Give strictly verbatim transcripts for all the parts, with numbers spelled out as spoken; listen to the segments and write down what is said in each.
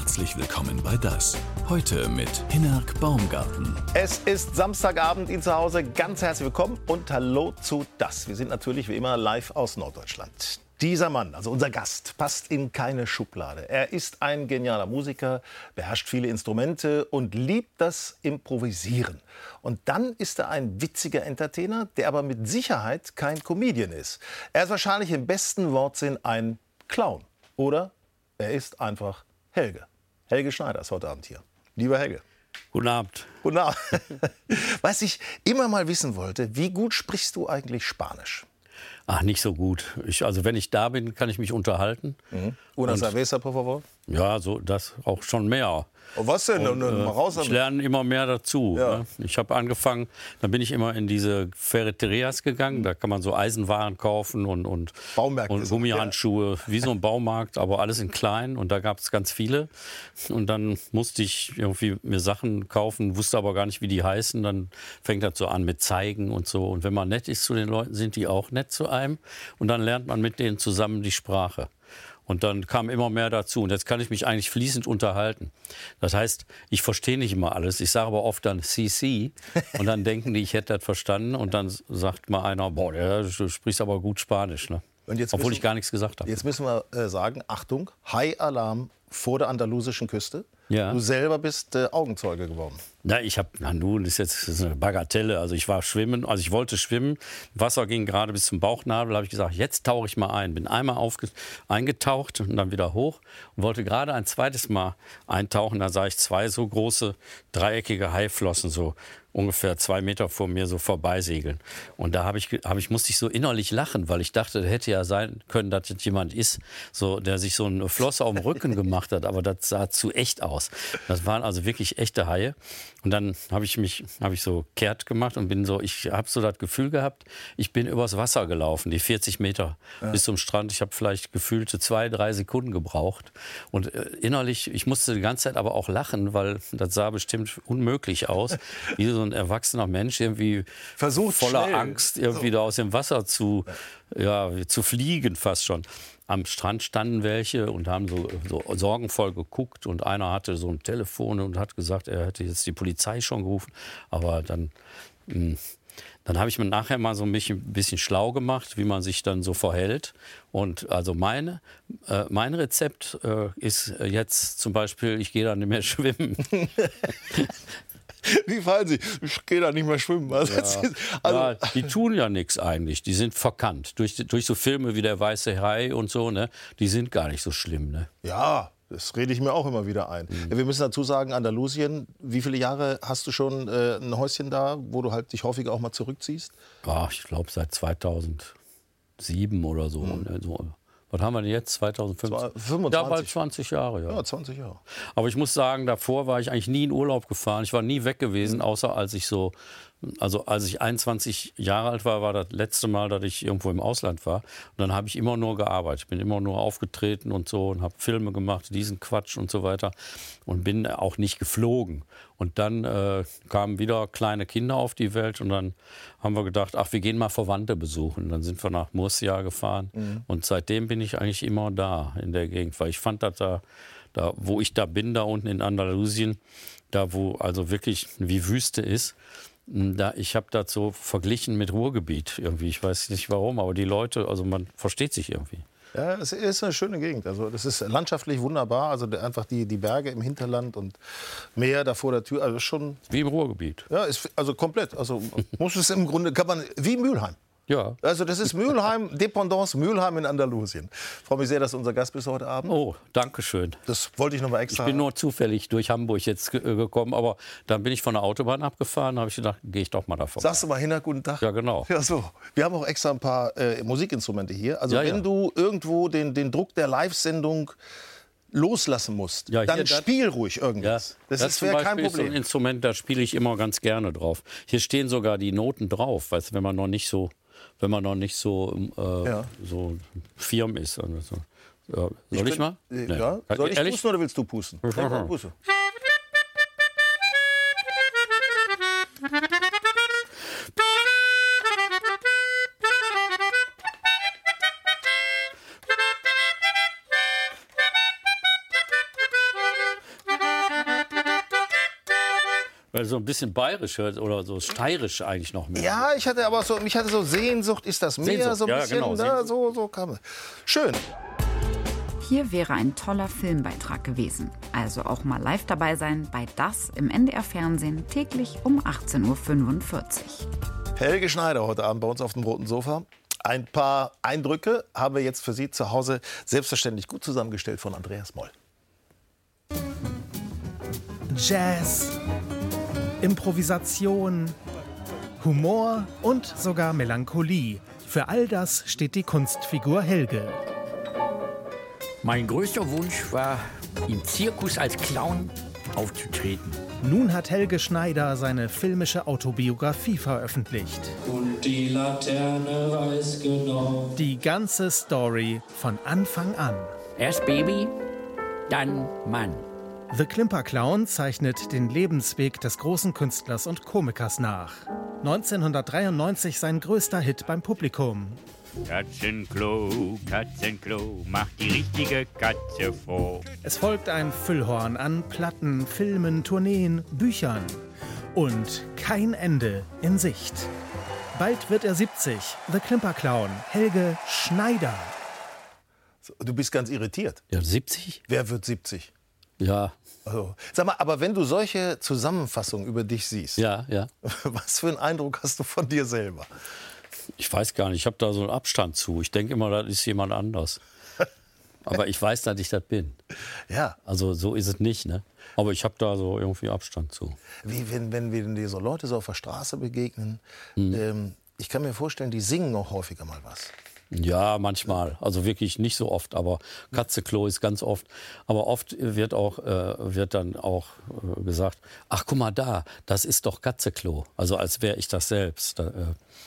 Herzlich willkommen bei Das. Heute mit Hinnerk Baumgarten. Es ist Samstagabend, Ihnen zu Hause ganz herzlich willkommen und hallo zu Das. Wir sind natürlich wie immer live aus Norddeutschland. Dieser Mann, also unser Gast, passt in keine Schublade. Er ist ein genialer Musiker, beherrscht viele Instrumente und liebt das Improvisieren. Und dann ist er ein witziger Entertainer, der aber mit Sicherheit kein Comedian ist. Er ist wahrscheinlich im besten Wortsinn ein Clown. Oder er ist einfach Helge. Helge Schneider ist heute Abend hier. Lieber Helge. Guten Abend. Guten Abend. Was ich immer mal wissen wollte, wie gut sprichst du eigentlich Spanisch? Ach, nicht so gut. Ich, also wenn ich da bin, kann ich mich unterhalten. Mhm. Una cerveza, por favor? Ja, so das auch schon mehr. Oh, was denn? Und, äh, mal raus ich lerne immer mehr dazu. Ja. Ne? Ich habe angefangen, dann bin ich immer in diese Ferreterias gegangen. Da kann man so Eisenwaren kaufen und, und, Baumärkte und Gummihandschuhe, ja. Wie so ein Baumarkt, aber alles in klein. Und da gab es ganz viele. Und dann musste ich irgendwie mir Sachen kaufen, wusste aber gar nicht, wie die heißen. Dann fängt das so an mit Zeigen und so. Und wenn man nett ist zu den Leuten, sind die auch nett zu einem. Und dann lernt man mit denen zusammen die Sprache. Und dann kam immer mehr dazu. Und jetzt kann ich mich eigentlich fließend unterhalten. Das heißt, ich verstehe nicht immer alles. Ich sage aber oft dann C C. Und dann denken die, ich hätte das verstanden. Und dann sagt mal einer, boah, du sprichst aber gut Spanisch. Ne? Und jetzt Obwohl müssen, ich gar nichts gesagt habe. Jetzt müssen wir äh, sagen, Achtung, High Alarm vor der andalusischen Küste. Ja. Du selber bist äh, Augenzeuge geworden. Na, ich habe, na nun, das ist jetzt das ist eine Bagatelle. Also ich war schwimmen, also ich wollte schwimmen. Wasser ging gerade bis zum Bauchnabel. Da habe ich gesagt, jetzt tauche ich mal ein. Bin einmal aufge eingetaucht und dann wieder hoch und wollte gerade ein zweites Mal eintauchen. Da sah ich zwei so große dreieckige Haiflossen so ungefähr zwei Meter vor mir so vorbeisegeln. Und da habe ich, hab ich, musste ich so innerlich lachen, weil ich dachte, das hätte ja sein können, dass das jemand ist, so, der sich so eine Flosse auf dem Rücken gemacht hat. Aber das sah zu echt aus. Das waren also wirklich echte Haie. Und dann habe ich mich, habe ich so kehrt gemacht und bin so, ich habe so das Gefühl gehabt, ich bin übers Wasser gelaufen, die vierzig Meter ja. bis zum Strand. Ich habe vielleicht gefühlte zwei, drei Sekunden gebraucht. Und äh, innerlich, ich musste die ganze Zeit aber auch lachen, weil das sah bestimmt unmöglich aus, wie so ein erwachsener Mensch irgendwie Versucht voller schnell. Angst irgendwie so. da aus dem Wasser zu, ja. Ja, zu fliegen fast schon. Am Strand standen welche und haben so, so sorgenvoll geguckt und einer hatte so ein Telefon und hat gesagt, er hätte jetzt die Polizei schon gerufen. Aber dann, mh, dann habe ich mir nachher mal so ein bisschen, bisschen schlau gemacht, wie man sich dann so verhält. Und also meine, äh, mein Rezept äh, ist jetzt zum Beispiel, ich gehe dann nicht mehr schwimmen. Wie fallen Sie? Ich gehe da nicht mehr schwimmen. Also, Ja. ist, also Ja, die tun ja nichts eigentlich. Die sind verkannt. Durch, durch so Filme wie Der Weiße Hai und so, ne? Die sind gar nicht so schlimm. Ne? ja, das rede ich mir auch immer wieder ein. Mhm. Wir müssen dazu sagen, Andalusien, wie viele Jahre hast du schon äh, ein Häuschen da, wo du halt dich häufiger auch mal zurückziehst? Ach, ich glaube seit zweitausendsieben oder so. Mhm. Ne? so. Was haben wir denn jetzt? zweitausendfünfzehn? fünfundzwanzig. Da bald zwanzig Jahre, ja. Ja, zwanzig Jahre. Aber ich muss sagen, davor war ich eigentlich nie in Urlaub gefahren. Ich war nie weg gewesen, außer als ich so, also als ich einundzwanzig Jahre alt war, war das letzte Mal, dass ich irgendwo im Ausland war. Und dann habe ich immer nur gearbeitet. Ich bin immer nur aufgetreten und so und habe Filme gemacht, diesen Quatsch und so weiter. Und bin auch nicht geflogen. Und dann äh, kamen wieder kleine Kinder auf die Welt und dann haben wir gedacht, ach, wir gehen mal Verwandte besuchen. Dann sind wir nach Murcia gefahren mhm. und seitdem bin ich eigentlich immer da in der Gegend, weil ich fand, dass da, da, wo ich da bin, da unten in Andalusien, da wo also wirklich wie Wüste ist, da, ich habe das so verglichen mit Ruhrgebiet irgendwie. Ich weiß nicht warum, aber die Leute, also man versteht sich irgendwie. Ja, es ist eine schöne Gegend. Also das ist landschaftlich wunderbar. Also einfach die, die Berge im Hinterland und Meer da vor der Tür. Also schon wie im Ruhrgebiet. Ja, ist also komplett. Also muss es im Grunde kann man wie Mülheim. Ja. Also das ist Mülheim, Dependance Mülheim in Andalusien. Ich freue mich sehr, dass du unser Gast bist heute Abend. Oh, danke schön. Das wollte ich noch mal extra. Ich bin nur zufällig durch Hamburg jetzt ge gekommen, aber dann bin ich von der Autobahn abgefahren, habe ich gedacht, gehe ich doch mal davon. Sagst du mal Hinnerk, guten Tag. Ja, genau. Ja, so. Wir haben auch extra ein paar äh, Musikinstrumente hier. Also ja, wenn ja. du irgendwo den, den Druck der Live-Sendung loslassen musst, ja, dann spiel ruhig irgendwas. Ja, das das ist wäre kein Problem. So ein Instrument, da spiele ich immer ganz gerne drauf. Hier stehen sogar die Noten drauf, weißt, wenn man noch nicht so, wenn man noch nicht so, äh, ja. so firm ist. Also so. Ja, soll ich, ich bin, mal? Äh, nee. Ja? Soll ich Ehrlich? pusten oder willst du pusten? Ja, puste. Weil so ein bisschen bayerisch hört oder so steirisch eigentlich noch mehr. Ja, ich hatte aber so, ich hatte so Sehnsucht, ist das mehr? Sehnsucht, So ein ja, bisschen, genau, ne, so, so kam es. Schön. Hier wäre ein toller Filmbeitrag gewesen. Also auch mal live dabei sein bei Das im N D R-Fernsehen täglich um achtzehn Uhr fünfundvierzig. Helge Schneider heute Abend bei uns auf dem roten Sofa. Ein paar Eindrücke haben wir jetzt für Sie zu Hause selbstverständlich gut zusammengestellt von Andreas Moll. Jazz, Improvisation, Humor und sogar Melancholie. Für all das steht die Kunstfigur Helge. Mein größter Wunsch war, im Zirkus als Clown aufzutreten. Nun hat Helge Schneider seine filmische Autobiografie veröffentlicht. Und die Laterne weiß genau. Die ganze Story von Anfang an. Erst Baby, dann Mann. The Klimper Clown zeichnet den Lebensweg des großen Künstlers und Komikers nach. neunzehnhundertdreiundneunzig sein größter Hit beim Publikum. Katzenklo, Katzenklo, macht die richtige Katze froh. Es folgt ein Füllhorn an Platten, Filmen, Tourneen, Büchern. Und kein Ende in Sicht. Bald wird er siebzig. The Klimper Clown, Helge Schneider. So, du bist ganz irritiert. Ja, siebzig? Wer wird siebzig? Ja. Also, sag mal, aber wenn du solche Zusammenfassungen über dich siehst, Ja, ja. was für einen Eindruck hast du von dir selber? Ich weiß gar nicht, ich habe da so einen Abstand zu. Ich denke immer, das ist jemand anders. Aber ich weiß, dass ich das bin. Ja. Also so ist es nicht, ne? Aber ich habe da so irgendwie Abstand zu. Wie wenn, wenn wir dir so Leute so auf der Straße begegnen, Mhm. ähm, ich kann mir vorstellen, die singen noch häufiger mal was. Ja, manchmal. Also wirklich nicht so oft, aber Katzeklo ist ganz oft. Aber oft wird auch äh, wird dann auch äh, gesagt, ach guck mal da, das ist doch Katzeklo. Also als wäre ich das selbst. Da, äh,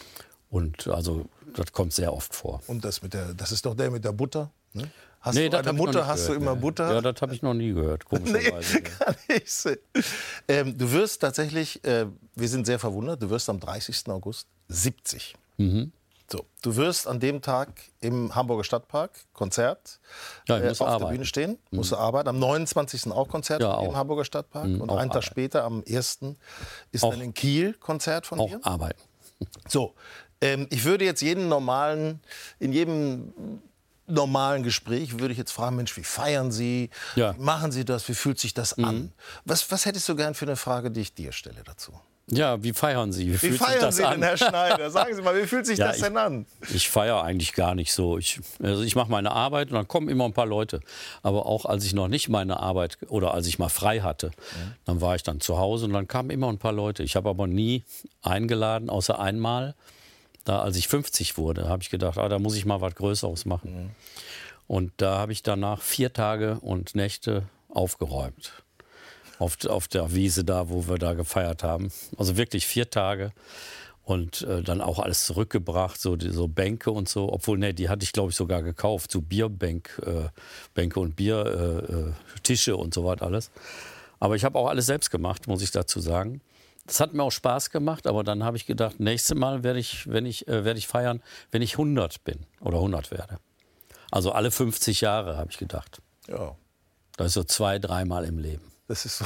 und also das kommt sehr oft vor. Und das mit der, das ist doch der mit der Butter. Ne? Hast Nee, du das eine hab ich noch Mutter, nicht hast du gehört, immer nee. Butter? Ja, das habe ich noch nie gehört, Nee, komischerweise. kann ich sehen. Ähm, du wirst tatsächlich, äh, wir sind sehr verwundert, du wirst am dreißigsten August siebzig. Mhm. So, du wirst an dem Tag im Hamburger Stadtpark Konzert Ja, ich äh, muss auf arbeiten. der Bühne stehen, musst du arbeiten. Am neunundzwanzigsten auch Konzert Ja, im auch. Hamburger Stadtpark. Mhm, und auch einen Tag arbeiten. später, am ersten ist Auch- dann in Kiel Konzert von Auch dir. arbeiten. So, ähm, ich würde jetzt jeden normalen, in jedem normalen Gespräch würde ich jetzt fragen, Mensch, wie feiern Sie? Ja. Wie machen Sie das? Wie fühlt sich das an? Was, was hättest du gern für eine Frage, die ich dir stelle dazu? Ja, wie feiern Sie? Wie, Wie fühlt sich feiern das Sie an? denn, Herr Schneider? Sagen Sie mal, wie fühlt sich Ja, das ich- denn an? Ich feiere eigentlich gar nicht so. Ich, also ich mache meine Arbeit und dann kommen immer ein paar Leute. Aber auch als ich noch nicht meine Arbeit oder als ich mal frei hatte, dann war ich dann zu Hause und dann kamen immer ein paar Leute. Ich habe aber nie eingeladen, außer einmal. Da, als ich fünfzig wurde, habe ich gedacht, ah, da muss ich mal was Größeres machen. Und da habe ich danach vier Tage und Nächte aufgeräumt. Auf, auf der Wiese da, wo wir da gefeiert haben. Also wirklich vier Tage. Und äh, dann auch alles zurückgebracht, so, die, so Bänke und so. Obwohl, nee, die hatte ich, glaube ich, sogar gekauft. So Bierbänk, äh, Bänke und Biertische äh, äh, Tische und so was alles. Aber ich habe auch alles selbst gemacht, muss ich dazu sagen. Das hat mir auch Spaß gemacht, aber dann habe ich gedacht, nächstes Mal werde ich, wenn ich, äh, werde ich feiern, wenn ich hundert bin oder hundert werde. Also alle fünfzig Jahre, habe ich gedacht. Ja, Das ist so zwei, dreimal im Leben. das ist so.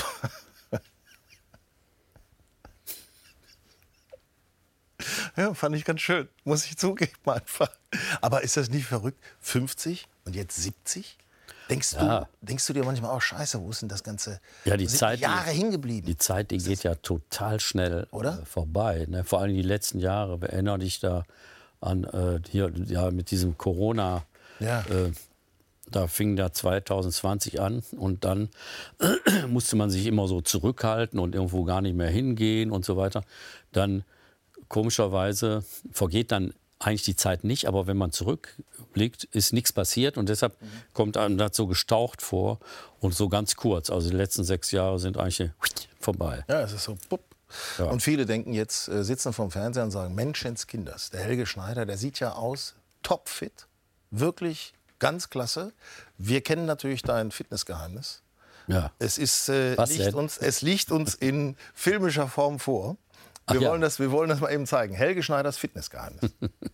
Ja, fand ich ganz schön, muss ich zugeben einfach. Aber ist das nicht verrückt? fünfzig und jetzt siebzig? Denkst, Ja. du, denkst du dir manchmal auch, scheiße, wo ist denn das Ganze? Ja, die wo sind Zeit, die Jahre die- hingeblieben. Die Zeit, die geht ja total schnell Oder? Äh, vorbei. Ne? Vor allem die letzten Jahre. Erinner dich da an äh, hier ja, mit diesem Corona. Ja. Äh, da fing da zwanzig zwanzig an und dann musste man sich immer so zurückhalten und irgendwo gar nicht mehr hingehen und so weiter. Dann komischerweise vergeht dann eigentlich die Zeit nicht, aber wenn man zurückblickt, ist nichts passiert und deshalb kommt einem das so gestaucht vor und so ganz kurz. Also die letzten sechs Jahre sind eigentlich vorbei. Ja, es ist so. Bupp. Ja. Und viele denken jetzt, äh, sitzen vorm Fernseher und sagen, Menschenskinders, der Helge Schneider, der sieht ja aus, topfit, wirklich ganz klasse. Wir kennen natürlich dein Fitnessgeheimnis. Ja. Es, ist, äh, Was liegt denn? uns, es liegt uns in filmischer Form vor. Wir, Ach ja. wollen das, wir wollen das mal eben zeigen. Helge Schneiders Fitnessgeheimnis.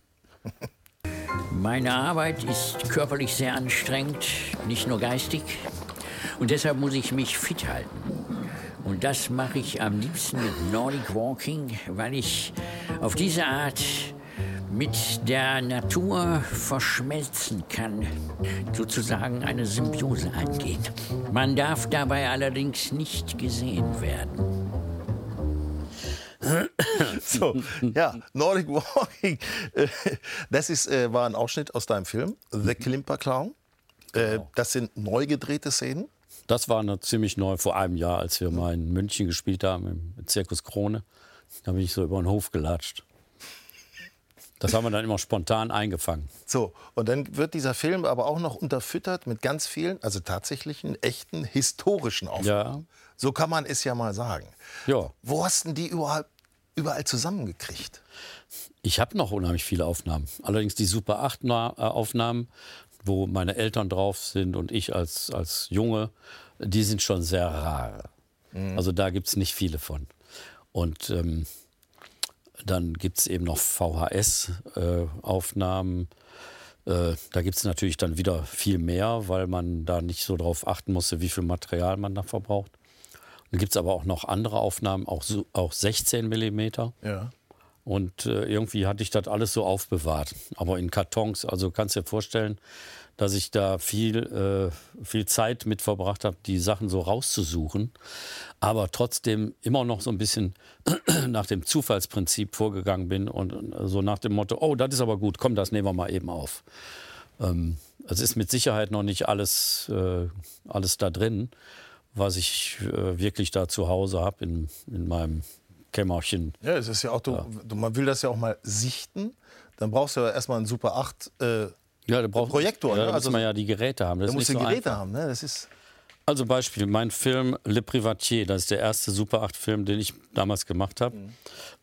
Meine Arbeit ist körperlich sehr anstrengend, nicht nur geistig. Und deshalb muss ich mich fit halten. Und das mache ich am liebsten mit Nordic Walking, weil ich auf diese Art mit der Natur verschmelzen kann, sozusagen eine Symbiose eingehen. Man darf dabei allerdings nicht gesehen werden. So, ja, Nordic Walking. Das ist, äh, war ein Ausschnitt aus deinem Film, The Klimper Clown. Äh, Genau. Das sind neu gedrehte Szenen. Das war noch ziemlich neu vor einem Jahr, als wir mal in München gespielt haben, im Zirkus Krone. Da bin ich so über den Hof gelatscht. Das haben wir dann immer spontan eingefangen. So, und dann wird dieser Film aber auch noch unterfüttert mit ganz vielen, also tatsächlichen, echten, historischen Aufnahmen. Ja. So kann man es ja mal sagen. Ja. Wo hast denn die überall, überall zusammengekriegt? Ich habe noch unheimlich viele Aufnahmen. Allerdings die Super acht Aufnahmen, wo meine Eltern drauf sind und ich als, als Junge, die sind schon sehr rar. Mhm. Also da gibt es nicht viele von. Und ähm, dann gibt es eben noch V H S-Aufnahmen. Äh, äh, da gibt es natürlich dann wieder viel mehr, weil man da nicht so drauf achten musste, wie viel Material man da verbraucht. Dann gibt es aber auch noch andere Aufnahmen, auch, so, auch sechzehn Millimeter. Ja. Und äh, irgendwie hatte ich das alles so aufbewahrt. Aber in Kartons, also kannst dir vorstellen, dass ich da viel, äh, viel Zeit mit verbracht habe, die Sachen so rauszusuchen. Aber trotzdem immer noch so ein bisschen nach dem Zufallsprinzip vorgegangen bin und so nach dem Motto, oh, das ist aber gut, komm, das nehmen wir mal eben auf. Ähm, es ist mit Sicherheit noch nicht alles, äh, alles da drin, was ich äh, wirklich da zu Hause habe in, in meinem Kämmerchen. Ja, es ist ja auch, du, Ja. Du, man will das ja auch mal sichten. Dann brauchst du ja erstmal einen Super acht äh, Ja, da braucht, Projektor. Ja, Ne? da Also, muss man ja die Geräte haben. Das da ist musst du nicht so Geräte einfach. haben. Ne? Das ist Also Beispiel, mein Film Le Privatier, das ist der erste Super acht Film, den ich damals gemacht habe. Mhm.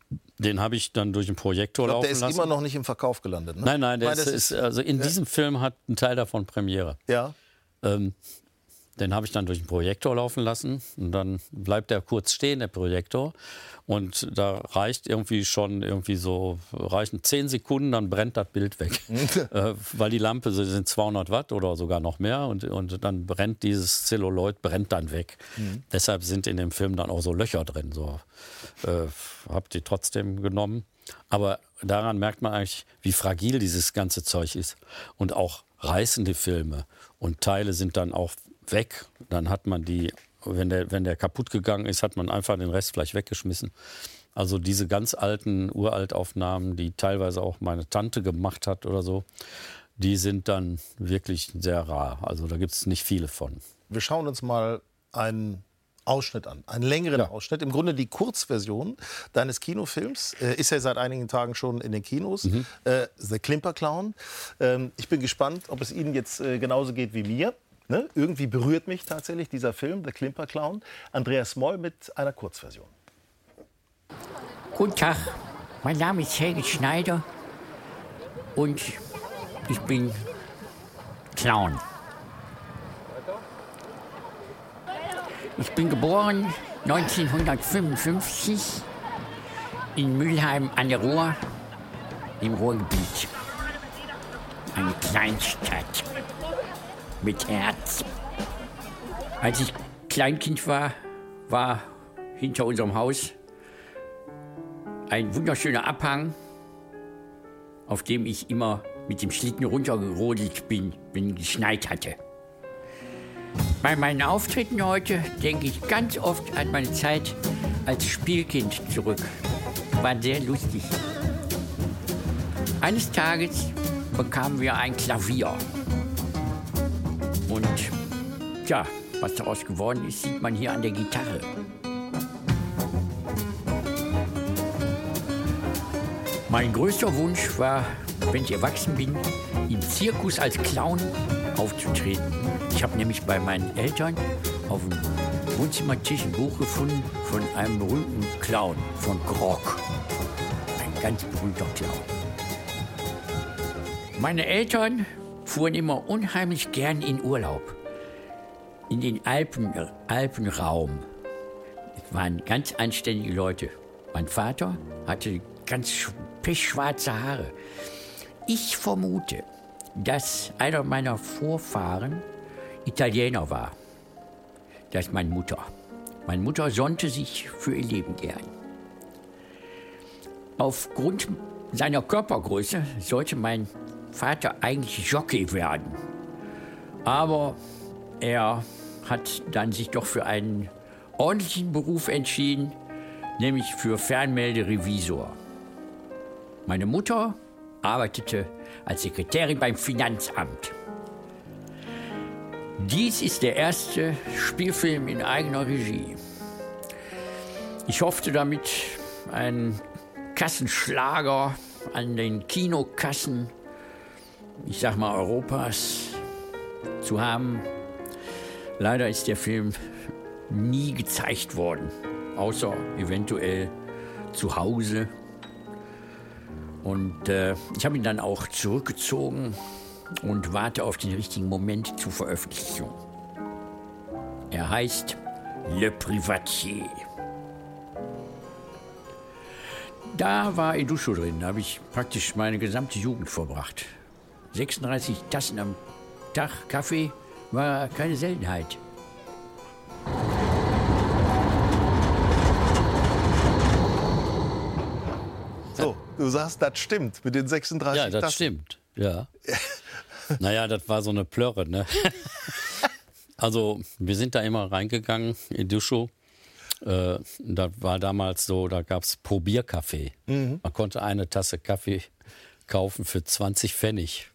Den habe ich dann durch einen Projektor ich glaub, laufen der ist lassen. immer noch nicht im Verkauf gelandet. Ne? Nein, nein, der Weil das ist, ist, also in ja. diesem Film hat ein Teil davon Premiere. Ja. Ähm, den habe ich dann durch den Projektor laufen lassen und dann bleibt der kurz stehen, der Projektor. Und da reicht irgendwie schon irgendwie so, reichen zehn Sekunden, dann brennt das Bild weg. äh, weil die Lampe sie sind zweihundert Watt oder sogar noch mehr und, und dann brennt dieses Zelluloid, brennt dann weg. Mhm. Deshalb sind in dem Film dann auch so Löcher drin. So. Äh, hab die trotzdem genommen. Aber daran merkt man eigentlich, wie fragil dieses ganze Zeug ist. Und auch reißende Filme und Teile sind dann auch weg. Dann hat man die, wenn der, wenn der kaputt gegangen ist, hat man einfach den Rest vielleicht weggeschmissen. Also diese ganz alten Uraltaufnahmen, die teilweise auch meine Tante gemacht hat oder so, die sind dann wirklich sehr rar. Also da gibt es nicht viele von. Wir schauen uns mal einen Ausschnitt an, einen längeren ja. Ausschnitt. Im Grunde die Kurzversion deines Kinofilms. Äh, ist ja seit einigen Tagen schon in den Kinos. Mhm. Äh, The Klimper Clown. Ähm, ich bin gespannt, ob es Ihnen jetzt äh, genauso geht wie mir. Ne? Irgendwie berührt mich tatsächlich dieser Film, The Klimper Clown. Andreas Moll mit einer Kurzversion. Guten Tag, mein Name ist Helge Schneider und ich bin Clown. Ich bin geboren neunzehnhundertfünfundfünfzig in Mülheim an der Ruhr im Ruhrgebiet. Eine Kleinstadt mit Herz. Als ich Kleinkind war, war hinter unserem Haus ein wunderschöner Abhang, auf dem ich immer mit dem Schlitten runtergerodelt bin, wenn es geschneit hatte. Bei meinen Auftritten heute denke ich ganz oft an meine Zeit als Spielkind zurück. War sehr lustig. Eines Tages bekamen wir ein Klavier. Und ja, was daraus geworden ist, sieht man hier an der Gitarre. Mein größter Wunsch war, wenn ich erwachsen bin, im Zirkus als Clown aufzutreten. Ich habe nämlich bei meinen Eltern auf dem Wohnzimmertisch ein Buch gefunden von einem berühmten Clown, von Grog. Ein ganz berühmter Clown. Meine Eltern fuhren immer unheimlich gern in Urlaub. In den Alpen, Alpenraum. Es waren ganz anständige Leute. Mein Vater hatte ganz pechschwarze Haare. Ich vermute, dass einer meiner Vorfahren Italiener war. Das ist meine Mutter. Meine Mutter sonnte sich für ihr Leben gern. Aufgrund seiner Körpergröße sollte mein Vater eigentlich Jockey werden. Aber er hat dann sich doch für einen ordentlichen Beruf entschieden, nämlich für Fernmelderevisor. Meine Mutter arbeitete als Sekretärin beim Finanzamt. Dies ist der erste Spielfilm in eigener Regie. Ich hoffte damit, einen Kassenschlager an den Kinokassen, ich sag mal Europas, zu haben. Leider ist der Film nie gezeigt worden, außer eventuell zu Hause. Und äh, ich habe ihn dann auch zurückgezogen und warte auf den richtigen Moment zur Veröffentlichung. Er heißt Le Privatier. Da war Eduscho drin, da habe ich praktisch meine gesamte Jugend verbracht. sechsunddreißig Tassen am Tag Kaffee war keine Seltenheit. So, du sagst, das stimmt mit den sechsunddreißig Ja, das Tassen. stimmt, ja. Naja, das war so eine Plörre, ne? Also, wir sind da immer reingegangen in Duschow. Äh, da war damals so, da gab es Probierkaffee. Mhm. Man konnte eine Tasse Kaffee kaufen für zwanzig Pfennig.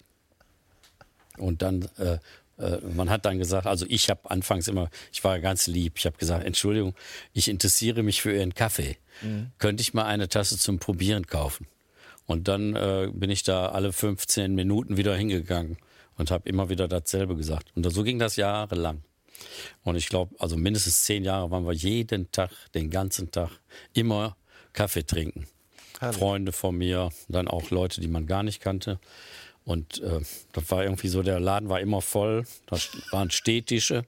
Und dann, äh, äh, man hat dann gesagt, also ich habe anfangs immer, ich war ganz lieb, ich habe gesagt, Entschuldigung, ich interessiere mich für Ihren Kaffee. Mhm. Könnte ich mal eine Tasse zum Probieren kaufen? Und dann äh, bin ich da alle fünfzehn Minuten wieder hingegangen und habe immer wieder dasselbe gesagt. Und so ging das jahrelang. Und ich glaube, also mindestens zehn Jahre waren wir jeden Tag, den ganzen Tag, immer Kaffee trinken. Herrlich. Freunde von mir, dann auch Leute, die man gar nicht kannte. Und äh, das war irgendwie so, der Laden war immer voll. Da waren Stehtische.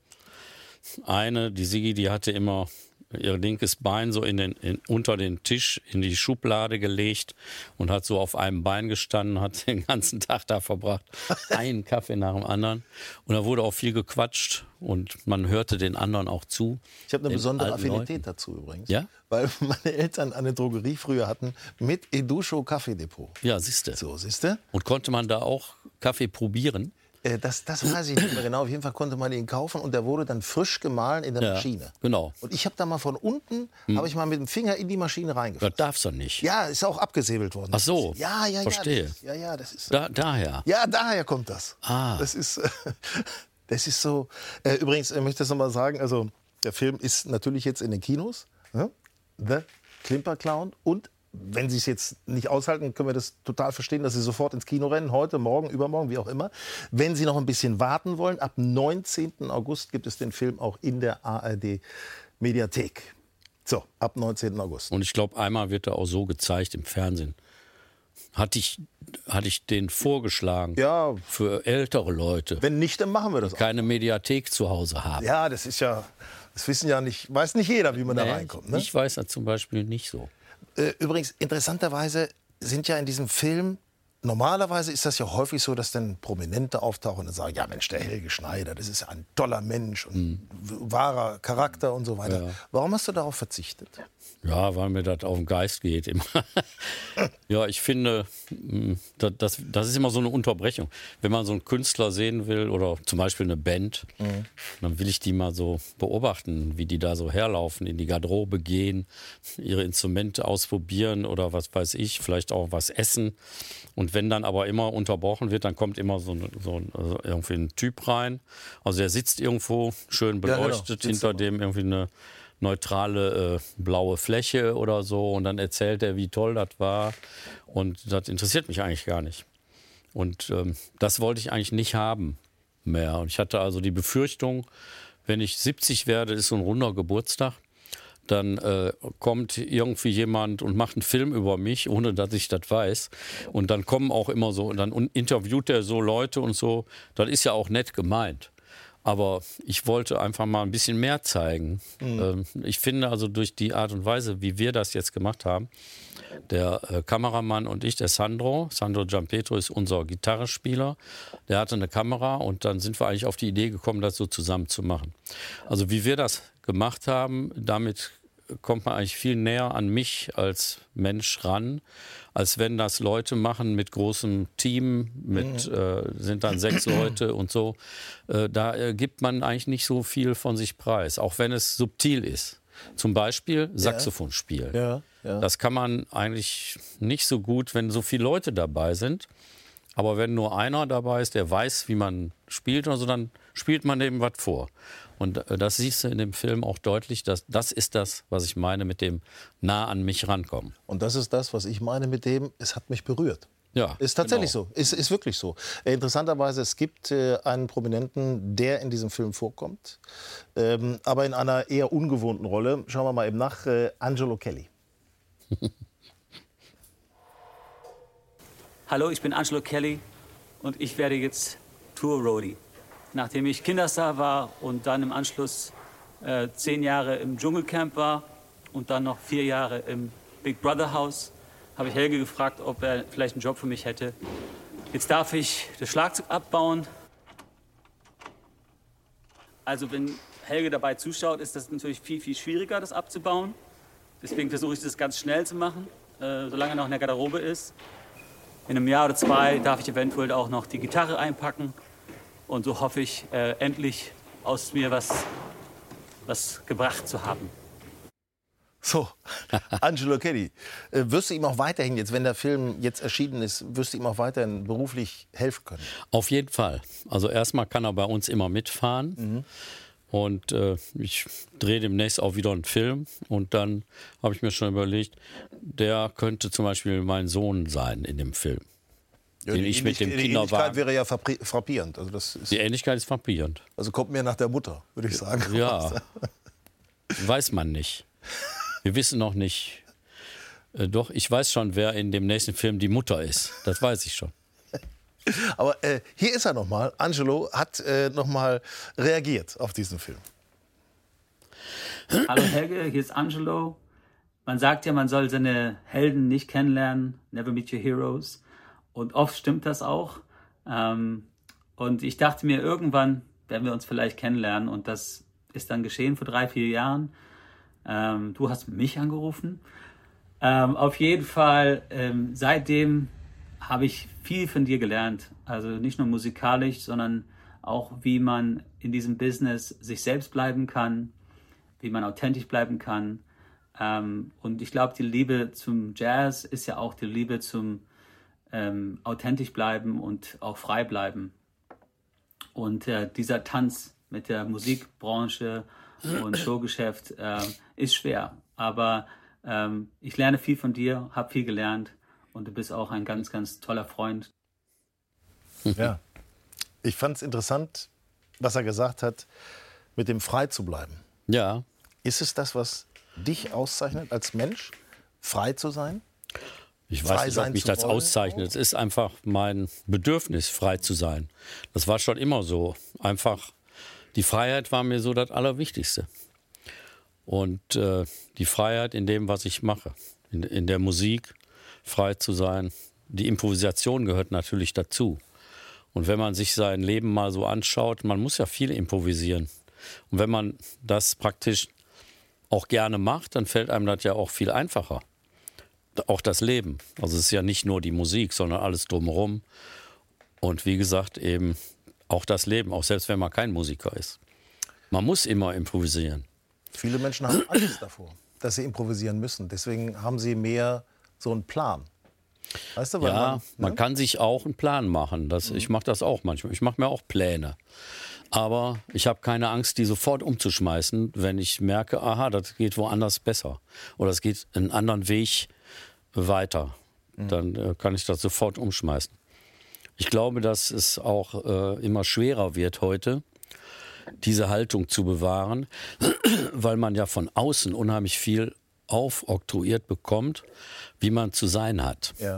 Eine, die Sigi, die hatte immer ihr linkes Bein so in den, in, unter den Tisch in die Schublade gelegt und hat so auf einem Bein gestanden, hat den ganzen Tag da verbracht. Einen Kaffee nach dem anderen. Und da wurde auch viel gequatscht und man hörte den anderen auch zu. Ich habe eine besondere Affinität Leuten. dazu übrigens. Ja? Weil meine Eltern eine Drogerie früher hatten mit Eduscho Kaffeedepot. Ja, siehste. So, siehste. Und konnte man da auch Kaffee probieren? Das, das weiß ich nicht mehr genau. Auf jeden Fall konnte man ihn kaufen und der wurde dann frisch gemahlen in der Ja, Maschine. genau. Und ich habe da mal von unten, hm. habe ich mal mit dem Finger in die Maschine reingefasst. Das darfst du nicht. Ja, ist auch abgesäbelt worden. Ach so, ja, ja, ja, verstehe. Das ist, ja, ja, das ist. Da, daher. Ja, daher kommt das. Ah. Das ist, das ist so. Äh, übrigens, ich möchte das noch mal sagen. Also der Film ist natürlich jetzt in den Kinos. Ja? The Klimperclown und wenn Sie es jetzt nicht aushalten, können wir das total verstehen, dass Sie sofort ins Kino rennen, heute, morgen, übermorgen, wie auch immer. Wenn Sie noch ein bisschen warten wollen, ab neunzehnten August gibt es den Film auch in der A R D-Mediathek. So, ab neunzehnten August. Und ich glaube, einmal wird er auch so gezeigt im Fernsehen. Hatte ich, hatte ich den vorgeschlagen Ja. für ältere Leute, Wenn nicht, dann machen wir das die auch. keine Mediathek zu Hause haben. Ja, das ist ja, das wissen ja nicht, weiß nicht jeder, wie man Nee, da reinkommt. Ne? Ich weiß das zum Beispiel nicht so. Übrigens, interessanterweise sind ja in diesem Film, normalerweise ist das ja häufig so, dass dann Prominente auftauchen und sagen, ja Mensch, der Helge Schneider, das ist ja ein toller Mensch und mhm. wahrer Charakter und so weiter. Ja. Warum hast du darauf verzichtet? Ja, weil mir das auf den Geist geht immer. Ja, ich finde, das, das, das ist immer so eine Unterbrechung. Wenn man so einen Künstler sehen will oder zum Beispiel eine Band, mhm. dann will ich die mal so beobachten, wie die da so herlaufen, in die Garderobe gehen, ihre Instrumente ausprobieren oder was weiß ich, vielleicht auch was essen. Und wenn dann aber immer unterbrochen wird, dann kommt immer so, ein, so ein, also irgendwie ein Typ rein. Also der sitzt irgendwo, schön beleuchtet, ja, genau. hinter dem irgendwie eine neutrale äh, blaue Fläche oder so und dann erzählt er, wie toll das war und das interessiert mich eigentlich gar nicht. Und ähm, das wollte ich eigentlich nicht haben mehr. Und ich hatte also die Befürchtung, wenn ich siebzig werde, ist so ein runder Geburtstag, dann äh, kommt irgendwie jemand und macht einen Film über mich, ohne dass ich das weiß. Und dann kommen auch immer so, und dann interviewt er so Leute und so. Das ist ja auch nett gemeint. Aber ich wollte einfach mal ein bisschen mehr zeigen. Mhm. Ähm, ich finde also durch die Art und Weise, wie wir das jetzt gemacht haben, der äh, Kameramann und ich, der Sandro, Sandro Giampetro ist unser Gitarrespieler, der hatte eine Kamera und dann sind wir eigentlich auf die Idee gekommen, das so zusammen zu machen. Also wie wir das gemacht haben, damit kommt man eigentlich viel näher an mich als Mensch ran, als wenn das Leute machen mit großem Team, mit äh, sind dann sechs Leute und so. Äh, da äh, gibt man eigentlich nicht so viel von sich preis, auch wenn es subtil ist. Zum Beispiel Saxophonspiel. Ja, ja. Das kann man eigentlich nicht so gut, wenn so viele Leute dabei sind. Aber wenn nur einer dabei ist, der weiß, wie man spielt, also dann spielt man dem was vor. Und das siehst du in dem Film auch deutlich, dass das ist das, was ich meine mit dem nah an mich rankommen. Und das ist das, was ich meine mit dem, es hat mich berührt. Ja, ist tatsächlich genau. so, ist, ist wirklich so. Äh, interessanterweise, es gibt äh, einen Prominenten, der in diesem Film vorkommt, ähm, aber in einer eher ungewohnten Rolle. Schauen wir mal eben nach, äh, Angelo Kelly. Hallo, ich bin Angelo Kelly und ich werde jetzt Tour-Roadie. Nachdem ich Kinderstar war und dann im Anschluss äh, zehn Jahre im Dschungelcamp war und dann noch vier Jahre im Big Brother Haus, habe ich Helge gefragt, ob er vielleicht einen Job für mich hätte. Jetzt darf ich das Schlagzeug abbauen. Also wenn Helge dabei zuschaut, ist das natürlich viel, viel schwieriger, das abzubauen. Deswegen versuche ich das ganz schnell zu machen, äh, solange er noch in der Garderobe ist. In einem Jahr oder zwei darf ich eventuell auch noch die Gitarre einpacken. Und so hoffe ich, äh, endlich aus mir was, was gebracht zu haben. So, Angelo Kelly, äh, wirst du ihm auch weiterhin, jetzt, wenn der Film jetzt erschienen ist, wirst du ihm auch weiterhin beruflich helfen können? Auf jeden Fall. Also erstmal kann er bei uns immer mitfahren. Mhm. Und äh, ich drehe demnächst auch wieder einen Film. Und dann habe ich mir schon überlegt, der könnte zum Beispiel mein Sohn sein in dem Film. Ja, den die ich mit dem die Ähnlichkeit Kinderwagen. wäre ja frappierend. Also, das ist, Die Ähnlichkeit ist frappierend. also kommt mir nach der Mutter, würde ich sagen. Ja, weiß man nicht. Wir wissen noch nicht. Äh, doch, ich weiß schon, wer in dem nächsten Film die Mutter ist. Das weiß ich schon. Aber äh, hier ist er noch mal. Angelo hat äh, noch mal reagiert auf diesen Film. Hallo Helge, hier ist Angelo. Man sagt ja, man soll seine Helden nicht kennenlernen. Never meet your heroes. Und oft stimmt das auch. Ähm, und ich dachte mir, irgendwann werden wir uns vielleicht kennenlernen. Und das ist dann geschehen vor drei, vier Jahren. Ähm, du hast mich angerufen. Ähm, auf jeden Fall, ähm, seitdem habe ich viel von dir gelernt. Also nicht nur musikalisch, sondern auch, wie man in diesem Business sich selbst bleiben kann, wie man authentisch bleiben kann. Ähm, und ich glaube, die Liebe zum Jazz ist ja auch die Liebe zum ähm, authentisch bleiben und auch frei bleiben. Und äh, dieser Tanz mit der Musikbranche und Showgeschäft äh, ist schwer. Aber ähm, ich lerne viel von dir, habe viel gelernt und du bist auch ein ganz, ganz toller Freund. Ja, ich fand es interessant, was er gesagt hat, mit dem frei zu bleiben. Ja. Ist es das, was dich auszeichnet als Mensch, frei zu sein? Ich Frei weiß nicht, sein ob mich zu das wollen? auszeichnet. Es ist einfach mein Bedürfnis, frei zu sein. Das war schon immer so. Einfach, die Freiheit war mir so das Allerwichtigste. Und äh, die Freiheit in dem, was ich mache. In, in der Musik frei zu sein. Die Improvisation gehört natürlich dazu. Und wenn man sich sein Leben mal so anschaut, man muss ja viel improvisieren. Und wenn man das praktisch auch gerne macht, dann fällt einem das ja auch viel einfacher. Auch das Leben. Also es ist ja nicht nur die Musik, sondern alles drumherum. Und wie gesagt, eben auch das Leben, auch selbst wenn man kein Musiker ist. Man muss immer improvisieren. Viele Menschen haben Angst davor, dass sie improvisieren müssen. Deswegen haben sie mehr so einen Plan. Weißt du, weil Ja, man, ne? man kann sich auch einen Plan machen. Das, Mhm. Ich mache das auch manchmal. Ich mache mir auch Pläne. Aber ich habe keine Angst, die sofort umzuschmeißen, wenn ich merke, aha, das geht woanders besser. Oder es geht einen anderen Weg weiter. Mhm. Dann äh, kann ich das sofort umschmeißen. Ich glaube, dass es auch äh, immer schwerer wird heute, diese Haltung zu bewahren, weil man ja von außen unheimlich viel aufoktroyiert bekommt, wie man zu sein hat. Ja.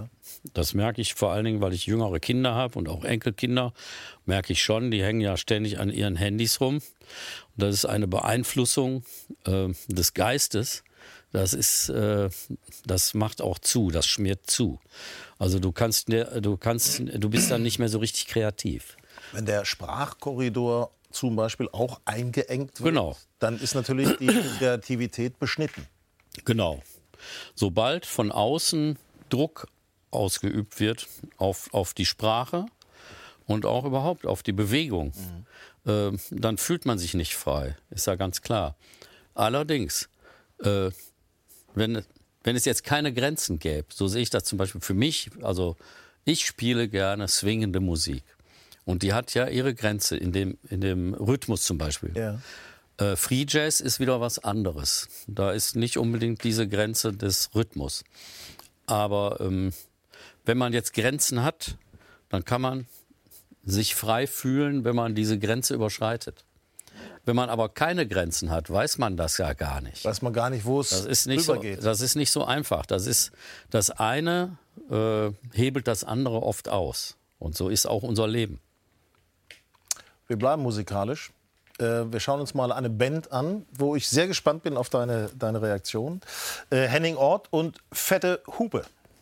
Das merke ich vor allen Dingen, weil ich jüngere Kinder habe und auch Enkelkinder, merke ich schon, die hängen ja ständig an ihren Handys rum. Und das ist eine Beeinflussung äh, des Geistes. Das ist, äh, das macht auch zu, das schmiert zu. Also du kannst, du kannst, du bist dann nicht mehr so richtig kreativ. Wenn der Sprachkorridor zum Beispiel auch eingeengt wird, genau. dann ist natürlich die Kreativität beschnitten. Genau. Sobald von außen Druck ausgeübt wird auf, auf die Sprache und auch überhaupt auf die Bewegung, mhm. äh, dann fühlt man sich nicht frei, ist ja ganz klar. Allerdings, äh, wenn, wenn es jetzt keine Grenzen gäbe, so sehe ich das zum Beispiel für mich, also ich spiele gerne swingende Musik und die hat ja ihre Grenze in dem, in dem Rhythmus zum Beispiel. Ja. Äh, Free Jazz ist wieder was anderes. Da ist nicht unbedingt diese Grenze des Rhythmus. Aber ähm, wenn man jetzt Grenzen hat, dann kann man sich frei fühlen, wenn man diese Grenze überschreitet. Wenn man aber keine Grenzen hat, weiß man das ja gar nicht. Weiß man gar nicht, wo es das ist nicht so, geht. Das ist nicht so einfach. Das ist, das eine äh, hebelt das andere oft aus. Und so ist auch unser Leben. Wir bleiben musikalisch. Wir schauen uns mal eine Band an, wo ich sehr gespannt bin auf deine, deine Reaktion. Äh, Henning Ort und Fette Hupe.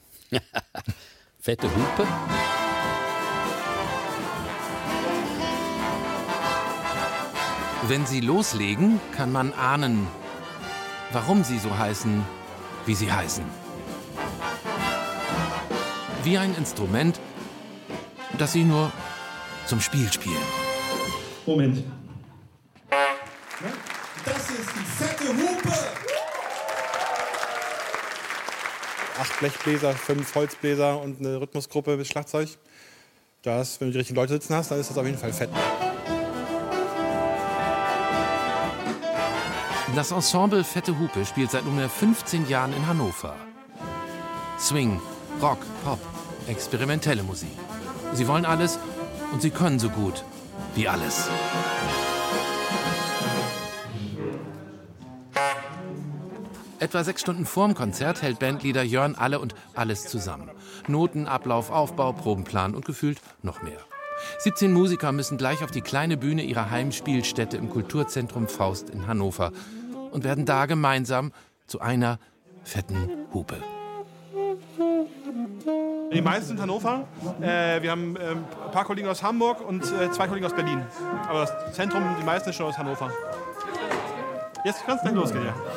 Fette Hupe? Wenn sie loslegen, kann man ahnen, warum sie so heißen, wie sie heißen. Wie ein Instrument, das sie nur zum Spiel spielen. Moment. Das ist die Fette Hupe! Acht Blechbläser, fünf Holzbläser und eine Rhythmusgruppe bis Schlagzeug. Das, wenn du die richtigen Leute sitzen hast, dann ist das auf jeden Fall fett. Das Ensemble Fette Hupe spielt seit nunmehr fünfzehn Jahren in Hannover. Swing, Rock, Pop, experimentelle Musik. Sie wollen alles und sie können so gut wie alles. Etwa sechs Stunden vorm Konzert hält Bandleader Jörn alle und alles zusammen. Noten, Ablauf, Aufbau, Probenplan und gefühlt noch mehr. siebzehn Musiker müssen gleich auf die kleine Bühne ihrer Heimspielstätte im Kulturzentrum Faust in Hannover und werden da gemeinsam zu einer fetten Hupe. Die meisten sind Hannover. Äh, wir haben äh, ein paar Kollegen aus Hamburg und äh, zwei Kollegen aus Berlin. Aber das Zentrum, die meisten ist schon aus Hannover. Jetzt kann es dann losgehen, ja.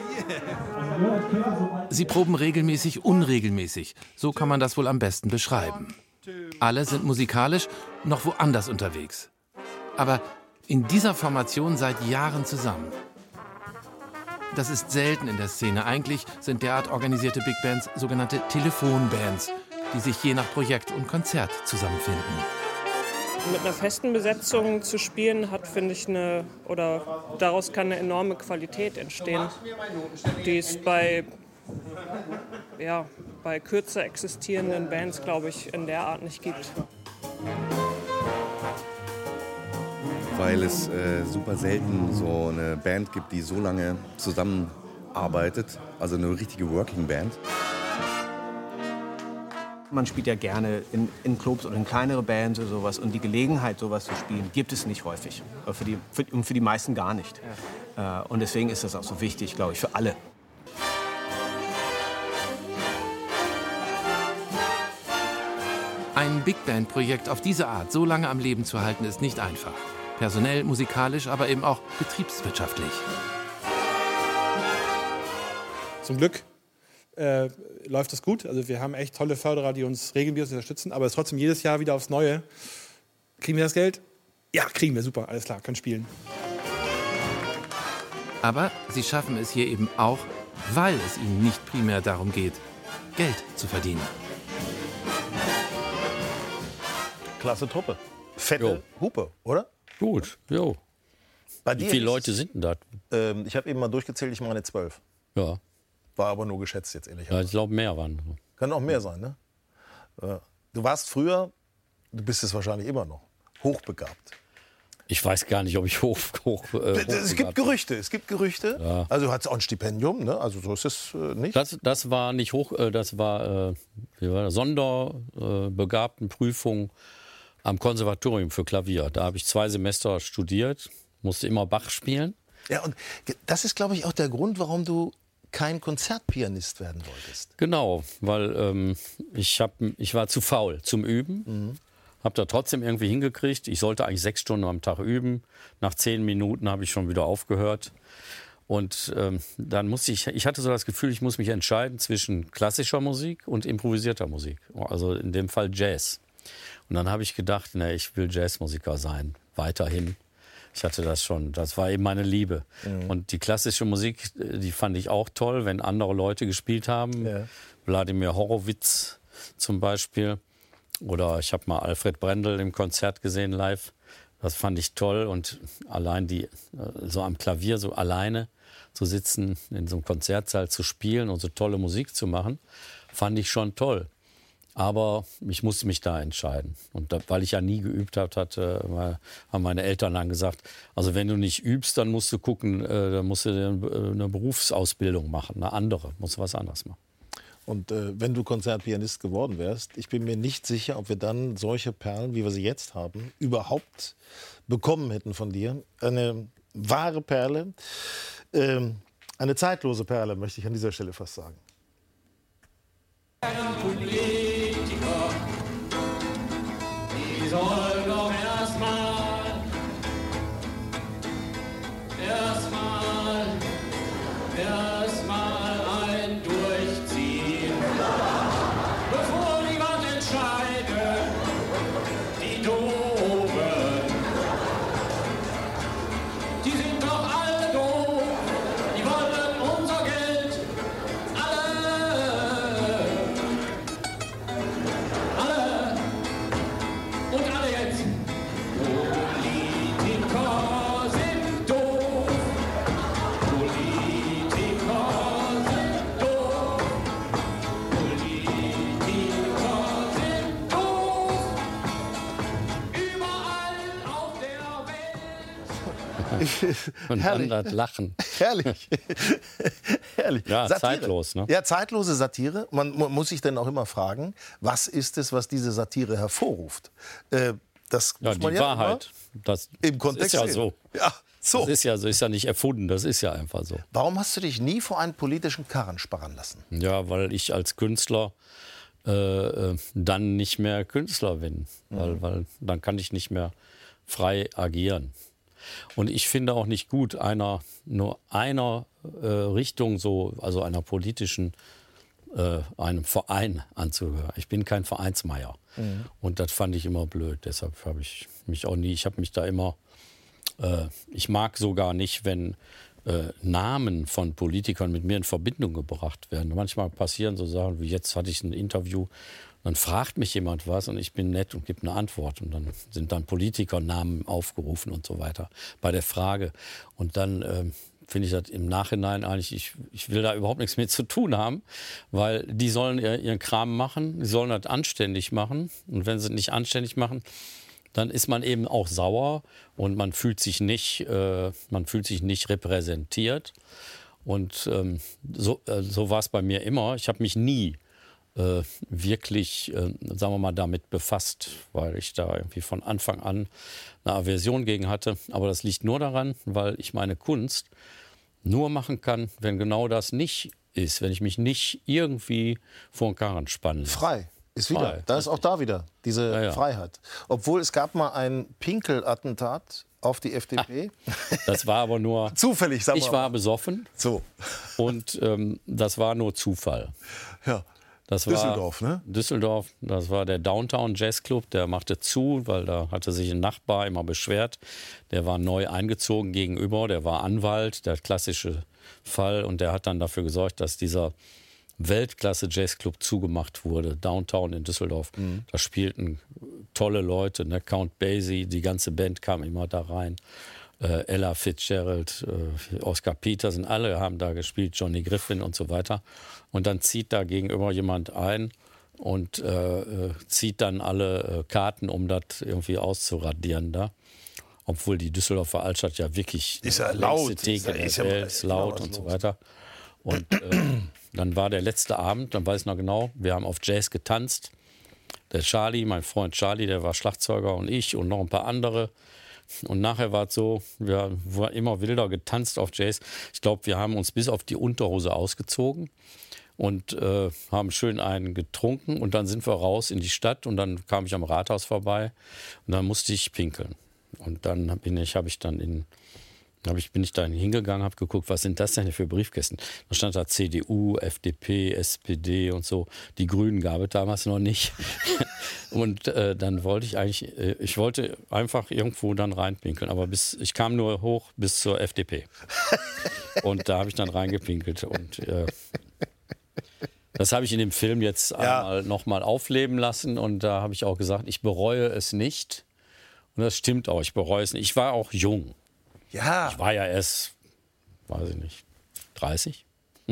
Yeah. Sie proben regelmäßig, unregelmäßig. So kann man das wohl am besten beschreiben. Alle sind musikalisch noch woanders unterwegs. Aber in dieser Formation seit Jahren zusammen. Das ist selten in der Szene. Eigentlich sind derart organisierte Big Bands sogenannte Telefonbands, die sich je nach Projekt und Konzert zusammenfinden. Mit einer festen Besetzung zu spielen, hat, finde ich, eine, oder daraus kann eine enorme Qualität entstehen, die es bei, ja, bei kürzer existierenden Bands, glaube ich, in der Art nicht gibt. Weil es äh, super selten so eine Band gibt, die so lange zusammenarbeitet, also eine richtige Working Band. Man spielt ja gerne in, in Clubs oder in kleinere Bands oder sowas. Und die Gelegenheit, sowas zu spielen, gibt es nicht häufig. Für die, für, und für die meisten gar nicht. Ja. Und deswegen ist das auch so wichtig, glaube ich, für alle. Ein Big Band-Projekt auf diese Art so lange am Leben zu halten, ist nicht einfach. Personell, musikalisch, aber eben auch betriebswirtschaftlich. Zum Glück äh, läuft das gut. Also wir haben echt tolle Förderer, die uns regelmäßig unterstützen. Aber es ist trotzdem jedes Jahr wieder aufs Neue. Kriegen wir das Geld? Ja, kriegen wir. Super, alles klar, können spielen. Aber sie schaffen es hier eben auch, weil es ihnen nicht primär darum geht, Geld zu verdienen. Klasse Truppe. Fette Jo. Hupe, oder? Gut, jo. Bei Wie dir viele ist- Leute sind denn da? Ähm, ich habe eben mal durchgezählt, ich meine zwölf. Ja. War aber nur geschätzt jetzt ehrlich. Ja, ich glaube, mehr waren. Kann auch mehr sein, ne? Äh, Du warst früher, du bist es wahrscheinlich immer noch, hochbegabt. Ich weiß gar nicht, ob ich hoch... hoch, äh, hoch es gibt Gerüchte, es gibt Gerüchte. Ja. Also du hattest auch ein Stipendium, ne? Also so ist es äh, nicht. Das, das war nicht hoch, äh, das war, äh, wie war das? Sonderbegabtenprüfung am Konservatorium für Klavier. Da habe ich zwei Semester studiert, musste immer Bach spielen. Ja, und das ist, glaube ich, auch der Grund, warum du kein Konzertpianist werden wolltest. Genau, weil ähm, ich, hab, ich war zu faul zum Üben. Mhm. Habe da trotzdem irgendwie hingekriegt. Ich sollte eigentlich sechs Stunden am Tag üben. Nach zehn Minuten habe ich schon wieder aufgehört. Und ähm, dann musste ich, ich hatte so das Gefühl, ich muss mich entscheiden zwischen klassischer Musik und improvisierter Musik. Also in dem Fall Jazz. Und dann habe ich gedacht, ne, ich will Jazzmusiker sein, weiterhin. Ich hatte das schon, das war eben meine Liebe. Mhm. Und die klassische Musik, die fand ich auch toll, wenn andere Leute gespielt haben. Ja. Wladimir Horowitz zum Beispiel. Oder ich habe mal Alfred Brendel im Konzert gesehen live. Das fand ich toll. Und allein die, so am Klavier, so alleine zu sitzen, in so einem Konzertsaal zu spielen und so tolle Musik zu machen, fand ich schon toll. Aber ich musste mich da entscheiden. Und da, weil ich ja nie geübt habe, hatte, haben meine Eltern dann gesagt, also wenn du nicht übst, dann musst du gucken, äh, dann musst du eine Berufsausbildung machen, eine andere, musst du was anderes machen. Und äh, wenn du Konzertpianist geworden wärst, ich bin mir nicht sicher, ob wir dann solche Perlen, wie wir sie jetzt haben, überhaupt bekommen hätten von dir. Eine wahre Perle, ähm, eine zeitlose Perle, möchte ich an dieser Stelle fast sagen. Politiker, die sollen doch erstmal, erstmal, erstmal ein durchziehen, bevor die was entscheiden, die Doofen, die sind doch alle doof, die wollen unser Geld, alle. Und alle jetzt. Politiker sind doof. Politiker sind doof. Politiker sind doof. Überall auf der Welt. Und dann das Lachen. Herrlich. Herrlich. Ja, Satire. zeitlos. Ne? Ja, zeitlose Satire. Man, man muss sich dann auch immer fragen, was ist es, was diese Satire hervorruft? Äh, das Ja, muss man die ja Wahrheit. Das, im Kontext das ist ja sehen. so. Ja, so. Das ist ja so, ist ja nicht erfunden, das ist ja einfach so. Warum hast du dich nie vor einen politischen Karren sparren lassen? Ja, weil ich als Künstler äh, dann nicht mehr Künstler bin. Mhm. Weil, weil dann kann ich nicht mehr frei agieren. Und ich finde auch nicht gut, einer, nur einer äh, Richtung, so, also einer politischen, äh, einem Verein anzugehören. Ich bin kein Vereinsmeier. Mhm. Und das fand ich immer blöd. Deshalb habe ich mich auch nie, ich habe mich da immer, äh, ich mag sogar nicht, wenn äh, Namen von Politikern mit mir in Verbindung gebracht werden. Manchmal passieren so Sachen wie jetzt hatte ich ein Interview, dann fragt mich jemand was und ich bin nett und gebe eine Antwort. Und dann sind dann Politikernamen aufgerufen und so weiter bei der Frage. Und dann äh, finde ich das im Nachhinein eigentlich, ich, ich will da überhaupt nichts mit zu tun haben, weil die sollen ihren Kram machen, die sollen das anständig machen. Und wenn sie es nicht anständig machen, dann ist man eben auch sauer und man fühlt sich nicht, äh, man fühlt sich nicht repräsentiert. Und ähm, so, äh, so war es bei mir immer. Ich habe mich nie Äh, wirklich, äh, sagen wir mal, damit befasst, weil ich da irgendwie von Anfang an eine Aversion gegen hatte. Aber das liegt nur daran, weil ich meine Kunst nur machen kann, wenn genau das nicht ist, wenn ich mich nicht irgendwie vor den Karren spannen lasse. Frei. Ist wieder. Frei. Da ist auch da wieder diese Ja, ja. Freiheit. Obwohl es gab mal ein Pinkel-Attentat auf die F D P. Das war aber nur... Zufällig, sagen wir Ich mal. war besoffen. So. Und ähm, das war nur Zufall. Ja. Das war Düsseldorf, ne? Düsseldorf, das war der Downtown Jazz Club, der machte zu, weil da hatte sich ein Nachbar immer beschwert. Der war neu eingezogen gegenüber, der war Anwalt, der klassische Fall. Und der hat dann dafür gesorgt, dass dieser Weltklasse Jazz Club zugemacht wurde, Downtown in Düsseldorf. Mhm. Da spielten tolle Leute, ne? Count Basie, die ganze Band kam immer da rein. Äh, Ella Fitzgerald, äh, Oscar Peterson, alle haben da gespielt, Johnny Griffin und so weiter. Und dann zieht da gegenüber jemand ein und äh, zieht dann alle äh, Karten, um das irgendwie auszuradieren da. Obwohl die Düsseldorfer Altstadt ja wirklich ist ja die laut, längste Theke ist ja- der ist ja- Welt, ist ist immer laut was und so los. weiter. Und äh, dann war der letzte Abend, dann weiß ich noch genau, wir haben auf Jazz getanzt. Der Charlie, mein Freund Charlie, der war Schlagzeuger und ich und noch ein paar andere. Und nachher war es so, wir haben immer wilder getanzt auf Jazz. Ich glaube, wir haben uns bis auf die Unterhose ausgezogen und äh, haben schön einen getrunken. Und dann sind wir raus in die Stadt und dann kam ich am Rathaus vorbei und dann musste ich pinkeln. Und dann bin ich, habe ich dann in, hab ich, bin ich da hingegangen, habe geguckt, was sind das denn für Briefkästen? Da stand da C D U, F D P, S P D und so. Die Grünen gab es damals noch nicht. Und äh, dann wollte ich eigentlich, äh, ich wollte einfach irgendwo dann reinpinkeln, aber bis, ich kam nur hoch bis zur F D P. Und da habe ich dann reingepinkelt. Und äh, das habe ich in dem Film jetzt Ja. einmal nochmal aufleben lassen. Und da habe ich auch gesagt, ich bereue es nicht. Und das stimmt auch, ich bereue es nicht. Ich war auch jung. Ja. Ich war ja erst, weiß ich nicht, dreißig.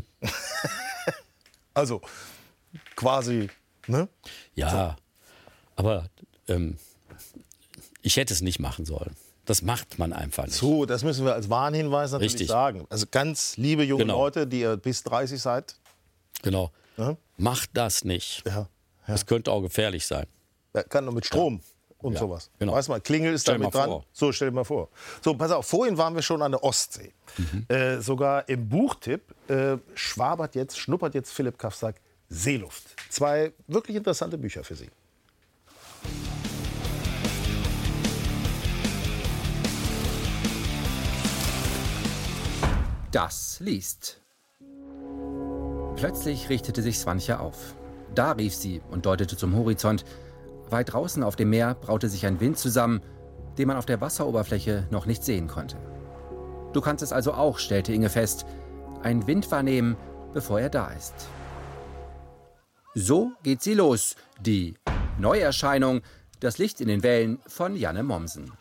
Also quasi, ne? Ja, aber ähm, ich hätte es nicht machen sollen. Das macht man einfach nicht. So, das müssen wir als Warnhinweis natürlich Richtig. sagen. Also ganz liebe junge Genau. Leute, die ihr bis dreißig seid. Genau. Ja. Macht das nicht. Ja. Das könnte auch gefährlich sein. Ja, kann nur mit Strom und Ja, sowas. genau. Weiß mal, Klingel ist Stell da dir mit mal dran. vor. So, stell dir mal vor. So, pass auf, vorhin waren wir schon an der Ostsee. Mhm. Äh, sogar im Buchtipp äh, schwabert jetzt, schnuppert jetzt Philipp Kafsack Seeluft. Zwei wirklich interessante Bücher für Sie. Das liest. Plötzlich richtete sich Svancha auf. Da rief sie und deutete zum Horizont. Weit draußen auf dem Meer braute sich ein Wind zusammen, den man auf der Wasseroberfläche noch nicht sehen konnte. Du kannst es also auch, stellte Inge fest. Ein Wind wahrnehmen, bevor er da ist. So geht sie los, die Neuerscheinung, das Licht in den Wellen von Janne Mommsen.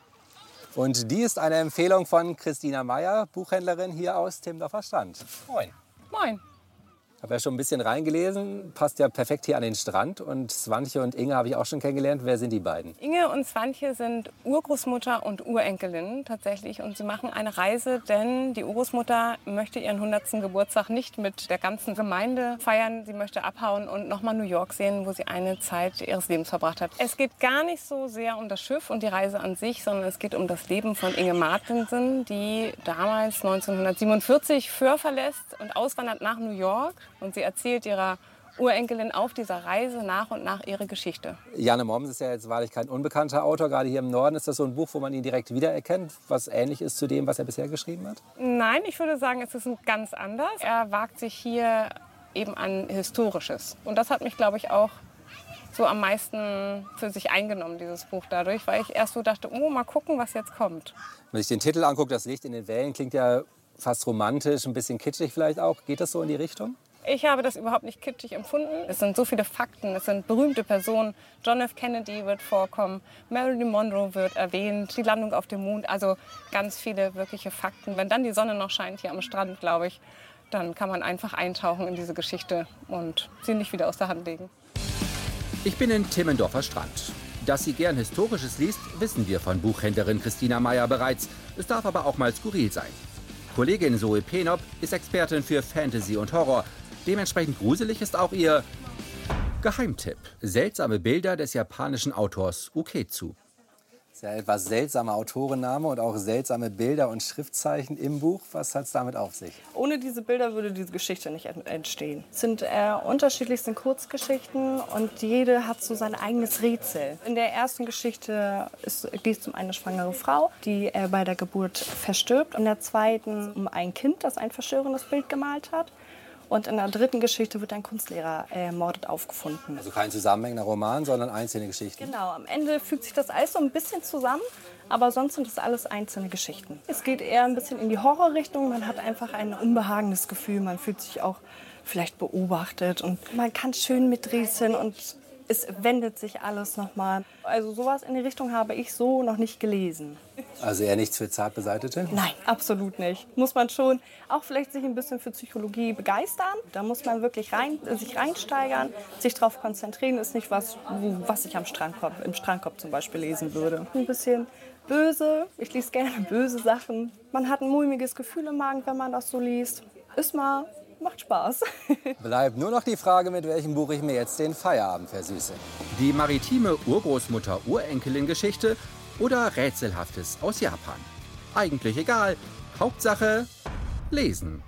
Und die ist eine Empfehlung von Christina Meyer, Buchhändlerin hier aus Timmendorfer Strand. Moin. Moin. Ich habe ja schon ein bisschen reingelesen, passt ja perfekt hier an den Strand. Und Svanche und Inge habe ich auch schon kennengelernt. Wer sind die beiden? Inge und Svanche sind Urgroßmutter und Urenkelin tatsächlich. Und sie machen eine Reise, denn die Urgroßmutter möchte ihren hundertsten Geburtstag nicht mit der ganzen Gemeinde feiern. Sie möchte abhauen und nochmal New York sehen, wo sie eine Zeit ihres Lebens verbracht hat. Es geht gar nicht so sehr um das Schiff und die Reise an sich, sondern es geht um das Leben von Inge Martensen, die damals neunzehnhundertsiebenundvierzig Föhr verlässt und auswandert nach New York. Und sie erzählt ihrer Urenkelin auf dieser Reise nach und nach ihre Geschichte. Janne Mommsen ist ja jetzt wahrlich kein unbekannter Autor. Gerade hier im Norden ist das so ein Buch, wo man ihn direkt wiedererkennt, was ähnlich ist zu dem, was er bisher geschrieben hat? Nein, ich würde sagen, es ist ein ganz anders. Er wagt sich hier eben an Historisches. Und das hat mich, glaube ich, auch so am meisten für sich eingenommen, dieses Buch dadurch, weil ich erst so dachte, oh, mal gucken, was jetzt kommt. Wenn man sich den Titel anguckt, das Licht in den Wellen, klingt ja fast romantisch, ein bisschen kitschig vielleicht auch. Geht das so in die Richtung? Ich habe das überhaupt nicht kitschig empfunden. Es sind so viele Fakten, es sind berühmte Personen. John F. Kennedy wird vorkommen, Marilyn Monroe wird erwähnt, die Landung auf dem Mond. Also ganz viele wirkliche Fakten. Wenn dann die Sonne noch scheint hier am Strand, glaube ich, dann kann man einfach eintauchen in diese Geschichte und sie nicht wieder aus der Hand legen. Ich bin in Timmendorfer Strand. Dass sie gern Historisches liest, wissen wir von Buchhändlerin Christina Meyer bereits. Es darf aber auch mal skurril sein. Kollegin Zoe Penop ist Expertin für Fantasy und Horror. Dementsprechend gruselig ist auch ihr Geheimtipp. Seltsame Bilder des japanischen Autors Ukezu. Das ist ja ein etwas seltsamer Autorenname und auch seltsame Bilder und Schriftzeichen im Buch. Was hat es damit auf sich? Ohne diese Bilder würde diese Geschichte nicht entstehen. Es sind äh, unterschiedlichste Kurzgeschichten und jede hat so sein eigenes Rätsel. In der ersten Geschichte ist, geht es um eine schwangere Frau, die äh, bei der Geburt verstirbt. In der zweiten um ein Kind, das ein verstörendes Bild gemalt hat. Und in der dritten Geschichte wird ein Kunstlehrer ermordet aufgefunden. Also kein zusammenhängender Roman, sondern einzelne Geschichten. Genau, am Ende fügt sich das alles so ein bisschen zusammen, aber sonst sind das alles einzelne Geschichten. Es geht eher ein bisschen in die Horrorrichtung, man hat einfach ein unbehagendes Gefühl, man fühlt sich auch vielleicht beobachtet und man kann schön miträtseln und es wendet sich alles nochmal. Also sowas in die Richtung habe ich so noch nicht gelesen. Also eher nichts für Zartbeseitete? Nein, absolut nicht. Muss man schon auch vielleicht sich ein bisschen für Psychologie begeistern. Da muss man wirklich rein, sich reinsteigern, sich darauf konzentrieren. Ist nicht was, was ich am Strandkorb, im Strandkorb zum Beispiel lesen würde. Ein bisschen böse. Ich lese gerne böse Sachen. Man hat ein mulmiges Gefühl im Magen, wenn man das so liest. Ist mal, macht Spaß. Bleibt nur noch die Frage, mit welchem Buch ich mir jetzt den Feierabend versüße. Die maritime Urgroßmutter-Urenkelin-Geschichte oder Rätselhaftes aus Japan. Eigentlich egal. Hauptsache lesen.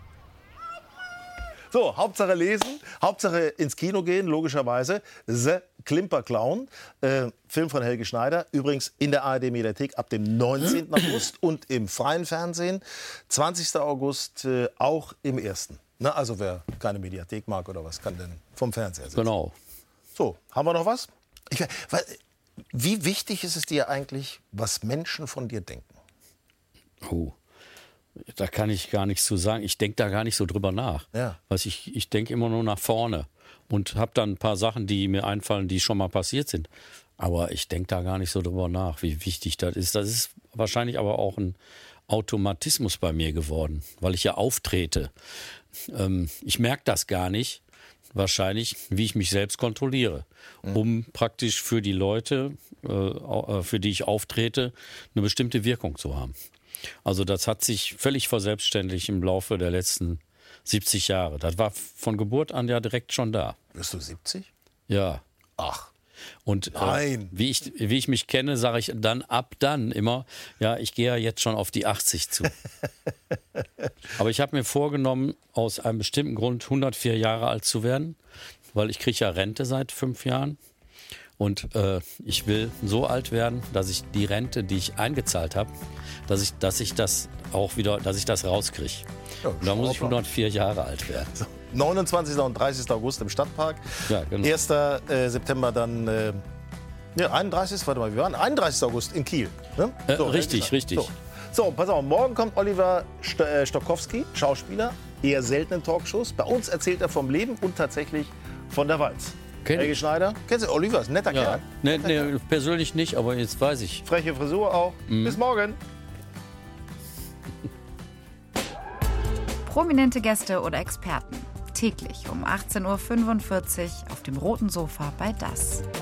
So, Hauptsache lesen, Hauptsache ins Kino gehen, logischerweise. The Klimper-Clown, äh, Film von Helge Schneider. Übrigens in der A R D-Mediathek ab dem neunzehnten August und im freien Fernsehen. zwanzigsten August äh, auch im ersten. Na, also wer keine Mediathek mag oder was, kann denn vom Fernseher sitzen. Genau. So, haben wir noch was? Ich, weil, wie wichtig ist es dir eigentlich, was Menschen von dir denken? Oh. Da kann ich gar nichts zu sagen. Ich denke da gar nicht so drüber nach. Ja. Was ich ich denke immer nur nach vorne und habe dann ein paar Sachen, die mir einfallen, die schon mal passiert sind. Aber ich denke da gar nicht so drüber nach, wie wichtig das ist. Das ist wahrscheinlich aber auch ein Automatismus bei mir geworden, weil ich ja auftrete. Ähm, ich merke das gar nicht, wahrscheinlich, wie ich mich selbst kontrolliere, mhm. um praktisch für die Leute, äh, für die ich auftrete, eine bestimmte Wirkung zu haben. Also das hat sich völlig verselbstständigt im Laufe der letzten siebzig Jahre. Das war von Geburt an ja direkt schon da. Bist du siebzig? Ja. Ach. Und Nein. Äh, wie, ich, wie ich mich kenne, sage ich dann ab dann immer, ja, ich gehe ja jetzt schon auf die achtzig zu. Aber ich habe mir vorgenommen, aus einem bestimmten Grund hundertvier Jahre alt zu werden, weil ich kriege ja Rente seit fünf Jahren. Und äh, ich will so alt werden, dass ich die Rente, die ich eingezahlt habe, dass ich, dass ich das auch wieder, dass ich das rauskriege. Ja, und da muss ich hundertvier Jahre alt werden. So, neunundzwanzigsten und dreißigsten August im Stadtpark. Ja, genau. ersten September dann, äh, ja, einunddreißigsten Warte mal, wir waren einunddreißigsten August in Kiel. Ne? Äh, So, richtig, richtig. So. so, pass auf, morgen kommt Oliver St äh, Stokowski, Schauspieler, eher selten in Talkshows. Bei uns erzählt er vom Leben und tatsächlich von der Walz. Kenn Helge ich. Schneider, kennst du? Oliver ist ein netter Ja. Kerl. Nee, nee, persönlich nicht, aber jetzt weiß ich. Freche Frisur auch. Mhm. Bis morgen. Prominente Gäste oder Experten. Täglich um achtzehn Uhr fünfundvierzig auf dem roten Sofa bei Das.